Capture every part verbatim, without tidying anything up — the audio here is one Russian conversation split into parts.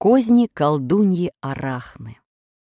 Козни колдуньи Арахны.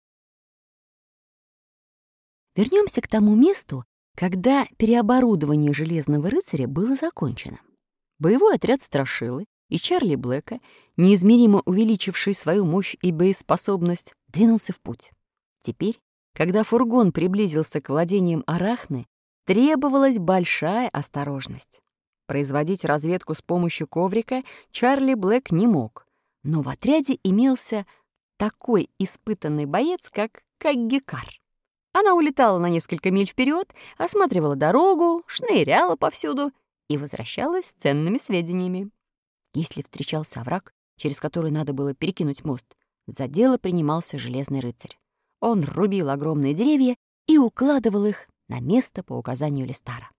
Вернемся к тому месту, когда переоборудование Железного рыцаря было закончено. Боевой отряд Страшилы и Чарли Блэка, неизмеримо увеличивший свою мощь и боеспособность, двинулся в путь. Теперь, когда фургон приблизился к владениям Арахны, требовалась большая осторожность. Производить разведку с помощью коврика Чарли Блэк не мог, но в отряде имелся такой испытанный боец, как Каггикар. Она улетала на несколько миль вперед, осматривала дорогу, шныряла повсюду и возвращалась с ценными сведениями. Если встречался овраг, через который надо было перекинуть мост, за дело принимался Железный рыцарь. Он рубил огромные деревья и укладывал их на место по указанию Листара.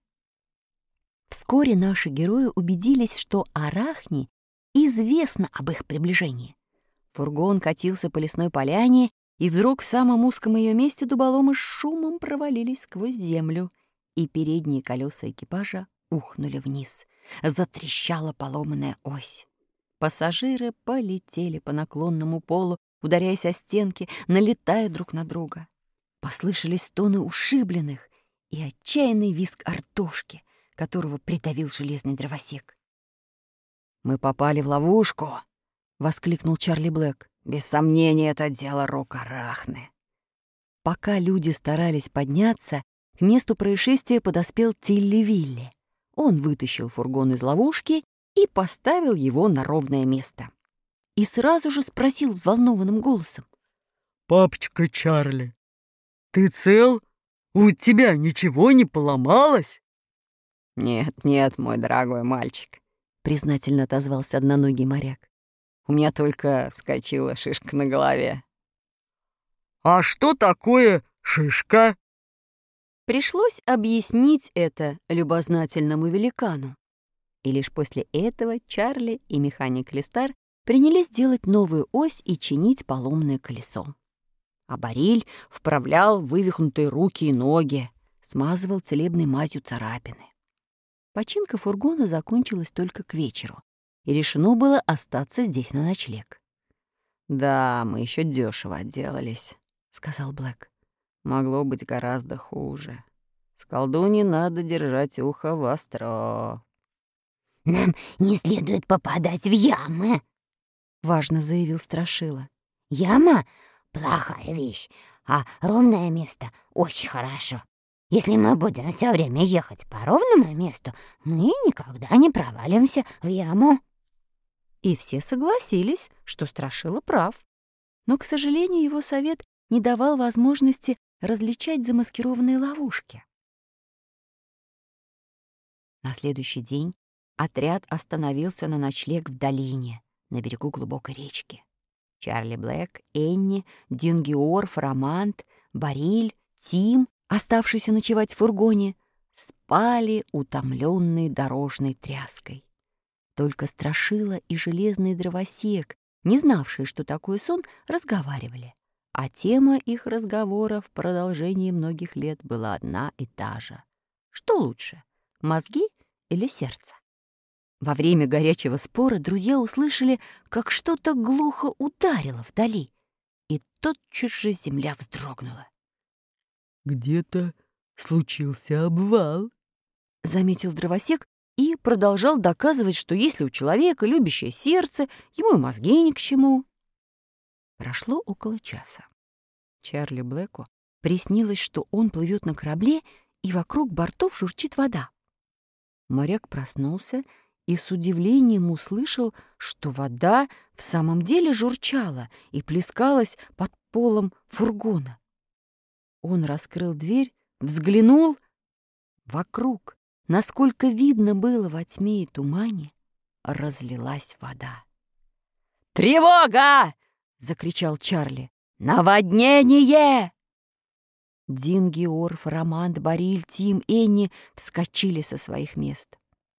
Вскоре наши герои убедились, что Арахне известно об их приближении. Фургон катился по лесной поляне, и вдруг в самом узком ее месте дуболомы с шумом провалились сквозь землю, и передние колеса экипажа ухнули вниз. Затрещала поломанная ось. Пассажиры полетели по наклонному полу, ударяясь о стенки, налетая друг на друга. Послышались стоны ушибленных и отчаянный визг Артошки, которого придавил железный дровосек. «Мы попали в ловушку!» — воскликнул Чарли Блэк. «Без сомнения, это дело рук Арахны». Пока люди старались подняться, к месту происшествия подоспел Тилли-Вилли. Он вытащил фургон из ловушки и поставил его на ровное место. И сразу же спросил взволнованным голосом: «Папочка Чарли, ты цел? У тебя ничего не поломалось?» «Нет, нет, мой дорогой мальчик», — признательно отозвался одноногий моряк. «У меня только вскочила шишка на голове». «А что такое шишка?» Пришлось объяснить это любознательному великану. И лишь после этого Чарли и механик Листар принялись делать новую ось и чинить поломанное колесо. А Бариль вправлял вывихнутые руки и ноги, смазывал целебной мазью царапины. Починка фургона закончилась только к вечеру, и решено было остаться здесь на ночлег. «Да, мы еще дешево отделались», — сказал Блэк. «Могло быть гораздо хуже. С колдуньей надо держать ухо востро». «Нам не следует попадать в ямы», — важно заявил Страшила. «Яма — плохая вещь, а ровное место — очень хорошо. Если мы будем все время ехать по ровному месту, мы никогда не провалимся в яму». И все согласились, что Страшила прав. Но, к сожалению, его совет не давал возможности различать замаскированные ловушки. На следующий день отряд остановился на ночлег в долине, на берегу глубокой речки. Чарли Блэк, Энни, Дингиор, Фарамант, Бариль, Тим, оставшийся ночевать в фургоне, спали, утомленные дорожной тряской. Только Страшила и железный дровосек, не знавшие, что такое сон, разговаривали. А тема их разговоров в продолжении многих лет была одна и та же. Что лучше, мозги или сердце? Во время горячего спора друзья услышали, как что-то глухо ударило вдали, и тотчас же земля вздрогнула. «Где-то случился обвал», — заметил дровосек и продолжал доказывать, что если у человека любящее сердце, ему и мозги ни к чему. Прошло около часа. Чарли Блэку приснилось, что он плывет на корабле, и вокруг бортов журчит вода. Моряк проснулся и с удивлением услышал, что вода в самом деле журчала и плескалась под полом фургона. Он раскрыл дверь, взглянул. Вокруг, насколько видно было во тьме и тумане, разлилась вода. «Тревога!» — закричал Чарли. «Наводнение!» Дингиор, Фарамант, Бариль, Тим, Энни вскочили со своих мест.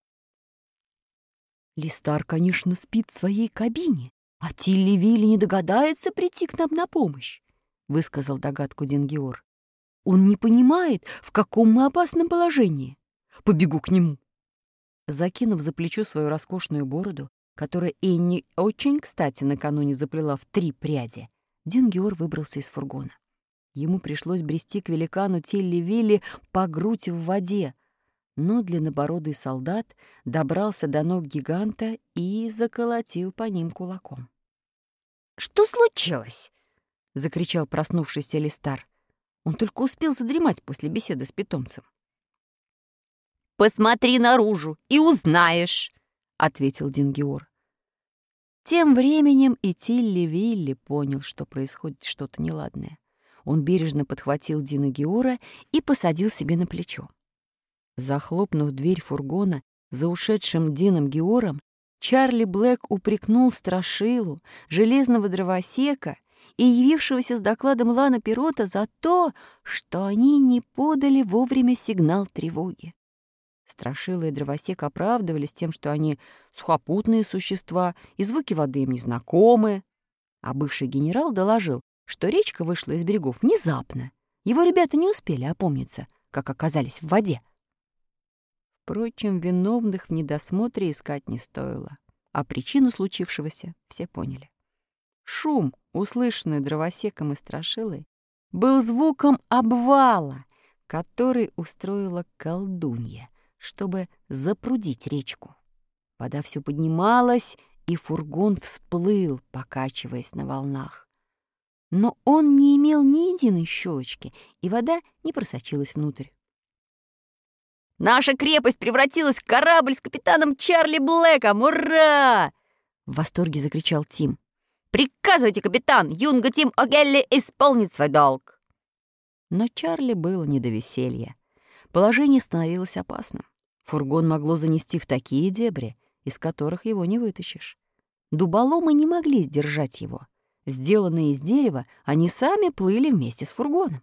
«Листар, конечно, спит в своей кабине, а Тилли-Вилли не догадается прийти к нам на помощь», — высказал догадку Дингиор. «Он не понимает, в каком мы опасном положении. Побегу к нему». Закинув за плечо свою роскошную бороду, которое Энни очень кстати накануне заплела в три пряди, Дингиор выбрался из фургона. Ему пришлось брести к великану Тилли-Вилли по грудь в воде, но длиннобородый солдат добрался до ног гиганта и заколотил по ним кулаком. «Что случилось?» — закричал проснувшийся Листар. Он только успел задремать после беседы с питомцем. «Посмотри наружу и узнаешь», — ответил Дингиор. Тем временем и Тилли-Вилли понял, что происходит что-то неладное. Он бережно подхватил Дина Геора и посадил себе на плечо. Захлопнув дверь фургона за ушедшим Дином Геором, Чарли Блэк упрекнул Страшилу, железного дровосека и явившегося с докладом Лана Пирота за то, что они не подали вовремя сигнал тревоги. Страшила и дровосек оправдывались тем, что они сухопутные существа, и звуки воды им незнакомы. А бывший генерал доложил, что речка вышла из берегов внезапно. Его ребята не успели опомниться, как оказались в воде. Впрочем, виновных в недосмотре искать не стоило, а причину случившегося все поняли. Шум, услышанный дровосеком и Страшилой, был звуком обвала, который устроила колдунья, чтобы запрудить речку. Вода все поднималась, и фургон всплыл, покачиваясь на волнах. Но он не имел ни единой щелочки, и вода не просочилась внутрь. «Наша крепость превратилась в корабль с капитаном Чарли Блэком! Ура!» — в восторге закричал Тим. «Приказывайте, капитан! Юнга Тим О'Гелли исполнит свой долг!» Но Чарли было не до веселья. Положение становилось опасным. Фургон могло занести в такие дебри, из которых его не вытащишь. Дуболомы не могли держать его. Сделанные из дерева, они сами плыли вместе с фургоном.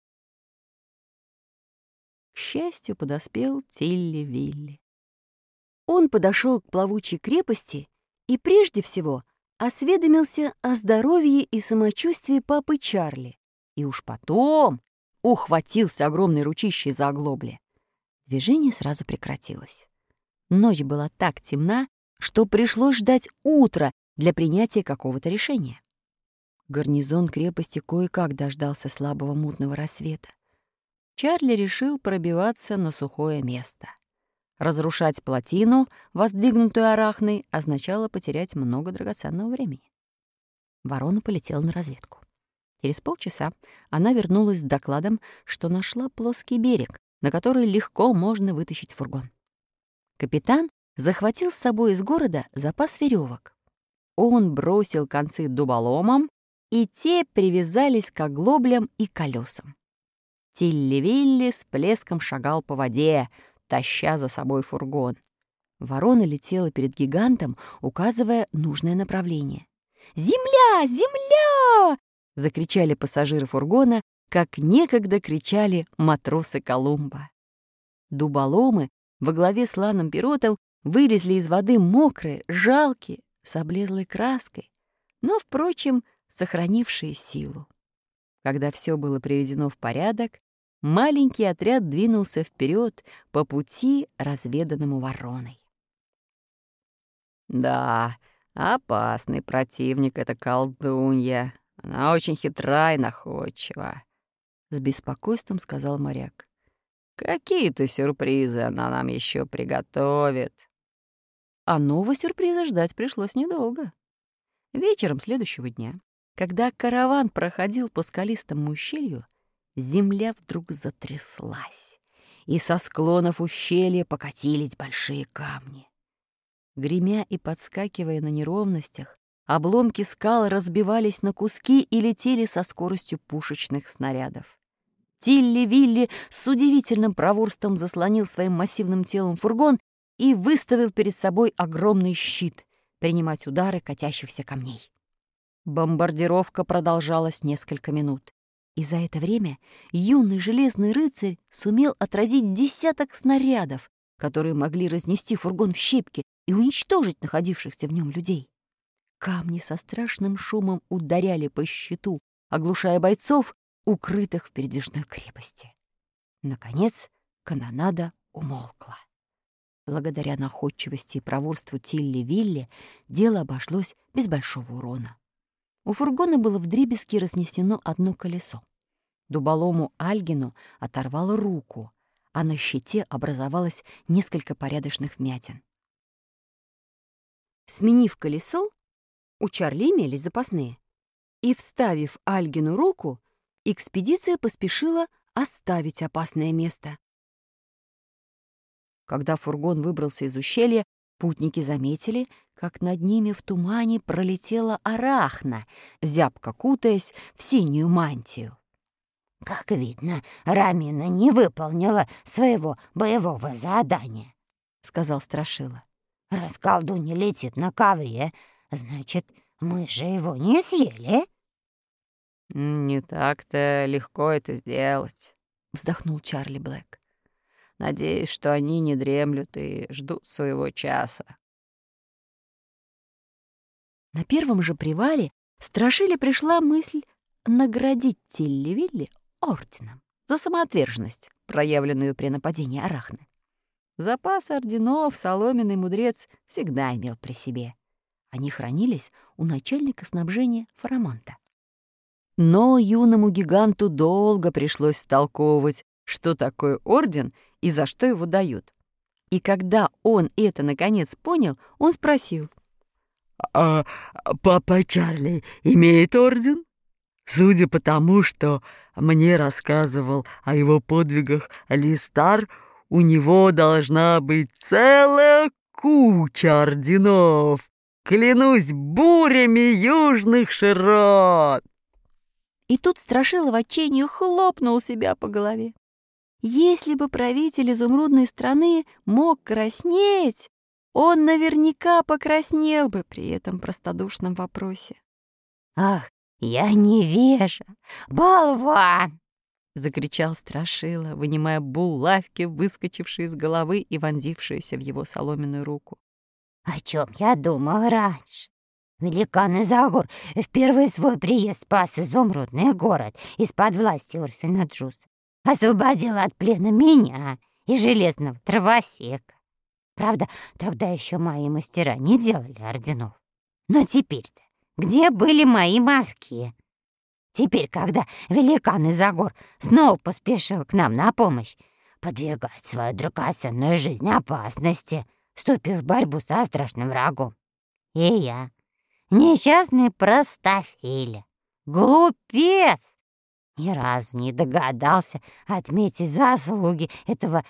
К счастью, подоспел Тилли-Вилли. Он подошел к плавучей крепости и прежде всего осведомился о здоровье и самочувствии папы Чарли, и уж потом ухватился огромной ручищей за оглобли. Движение сразу прекратилось. Ночь была так темна, что пришлось ждать утра для принятия какого-то решения. Гарнизон крепости кое-как дождался слабого мутного рассвета. Чарли решил пробиваться на сухое место. Разрушать плотину, воздвигнутую Арахной, означало потерять много драгоценного времени. Ворона полетела на разведку. Через полчаса она вернулась с докладом, что нашла плоский берег, на который легко можно вытащить фургон. Капитан захватил с собой из города запас веревок. Он бросил концы дуболомам, и те привязались к оглоблям и колесам. Тилли-Вилли с плеском шагал по воде, таща за собой фургон. Ворона летела перед гигантом, указывая нужное направление. «Земля! Земля!» — закричали пассажиры фургона, как некогда кричали матросы Колумба. Дуболомы во главе с Ланом Пиротом вылезли из воды мокрые, жалкие, с облезлой краской, но, впрочем, сохранившие силу. Когда все было приведено в порядок, маленький отряд двинулся вперед по пути, разведанному вороной. «Да, опасный противник эта колдунья. Она очень хитра и находчива», — с беспокойством сказал моряк. «Какие-то сюрпризы она нам еще приготовит». А нового сюрприза ждать пришлось недолго. Вечером следующего дня, когда караван проходил по скалистому ущелью, земля вдруг затряслась, и со склонов ущелья покатились большие камни. Гремя и подскакивая на неровностях, обломки скал разбивались на куски и летели со скоростью пушечных снарядов. Тилли-Вилли с удивительным проворством заслонил своим массивным телом фургон и выставил перед собой огромный щит принимать удары катящихся камней. Бомбардировка продолжалась несколько минут, и за это время юный железный рыцарь сумел отразить десяток снарядов, которые могли разнести фургон в щепки и уничтожить находившихся в нем людей. Камни со страшным шумом ударяли по щиту, оглушая бойцов, укрытых в передвижной крепости. Наконец канонада умолкла. Благодаря находчивости и проворству Тилли-Вилли дело обошлось без большого урона. У фургона было вдребезги разнесено одно колесо. Дуболому Альгину оторвало руку, а на щите образовалось несколько порядочных вмятин. Сменив колесо, у Чарли имелись запасные, и, вставив Альгину руку, экспедиция поспешила оставить опасное место. Когда фургон выбрался из ущелья, путники заметили, как над ними в тумане пролетела Арахна, зябко кутаясь в синюю мантию. «Как видно, Рамина не выполнила своего боевого задания», — сказал Страшила. «Раз колдунья летит на ковре, значит, мы же его не съели?» «Не так-то легко это сделать», — вздохнул Чарли Блэк. «Надеюсь, что они не дремлют и ждут своего часа». На первом же привале Страшиле пришла мысль наградить Тилли-Вилли орденом за самоотверженность, проявленную при нападении Арахны. Запас орденов соломенный мудрец всегда имел при себе. Они хранились у начальника снабжения Фарамонта. Но юному гиганту долго пришлось втолковывать, что такое орден и за что его дают. И когда он это наконец понял, он спросил: «А папа Чарли имеет орден? Судя по тому, что мне рассказывал о его подвигах Алистар, у него должна быть целая куча орденов. Клянусь бурями южных широт!» И тут Страшила в отчаянии хлопнул себя по голове. Если бы правитель изумрудной страны мог краснеть, он наверняка покраснел бы при этом простодушном вопросе. «Ах, я невежа, болван!» — закричал Страшила, вынимая булавки, выскочившие из головы и вонзившиеся в его соломенную руку. «О чем я думал раньше? Великан Изагор в первый свой приезд спас изумрудный город из-под власти Урфина Джуса, освободил от плена меня и железного травосека. Правда, тогда еще мои мастера не делали орденов. Но теперь-то где были мои мозги? Теперь, когда великан Изагор снова поспешил к нам на помощь, подвергает свою драгоценную жизнь опасности, вступив в борьбу со страшным врагом. И я, несчастный простофиля, глупец, ни разу не догадался отметить заслуги этого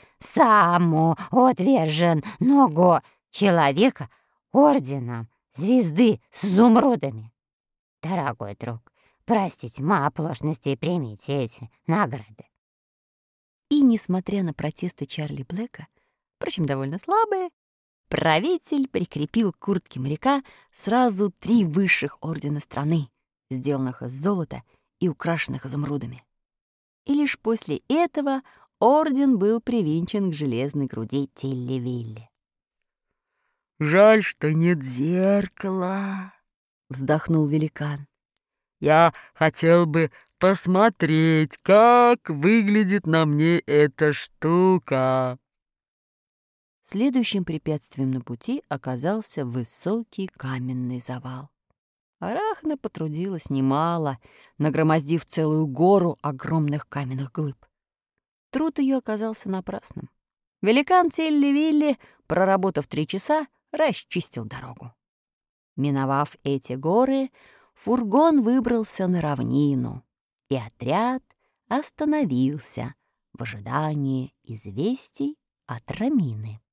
самоотверженного человека орденом звезды с изумрудами. Дорогой друг, простите мои оплошности и примите эти награды». И, несмотря на протесты Чарли Блэка, впрочем, довольно слабые, правитель прикрепил к куртке моряка сразу три высших ордена страны, сделанных из золота и украшенных изумрудами. И лишь после этого орден был привинчен к железной груди Тилли-Вилли. «Жаль, что нет зеркала», — вздохнул великан. «Я хотел бы посмотреть, как выглядит на мне эта штука». Следующим препятствием на пути оказался высокий каменный завал. Арахна потрудилась немало, нагромоздив целую гору огромных каменных глыб. Труд ее оказался напрасным. Великан Тилли-Вилли, проработав три часа, расчистил дорогу. Миновав эти горы, фургон выбрался на равнину, и отряд остановился в ожидании известий от Рамины.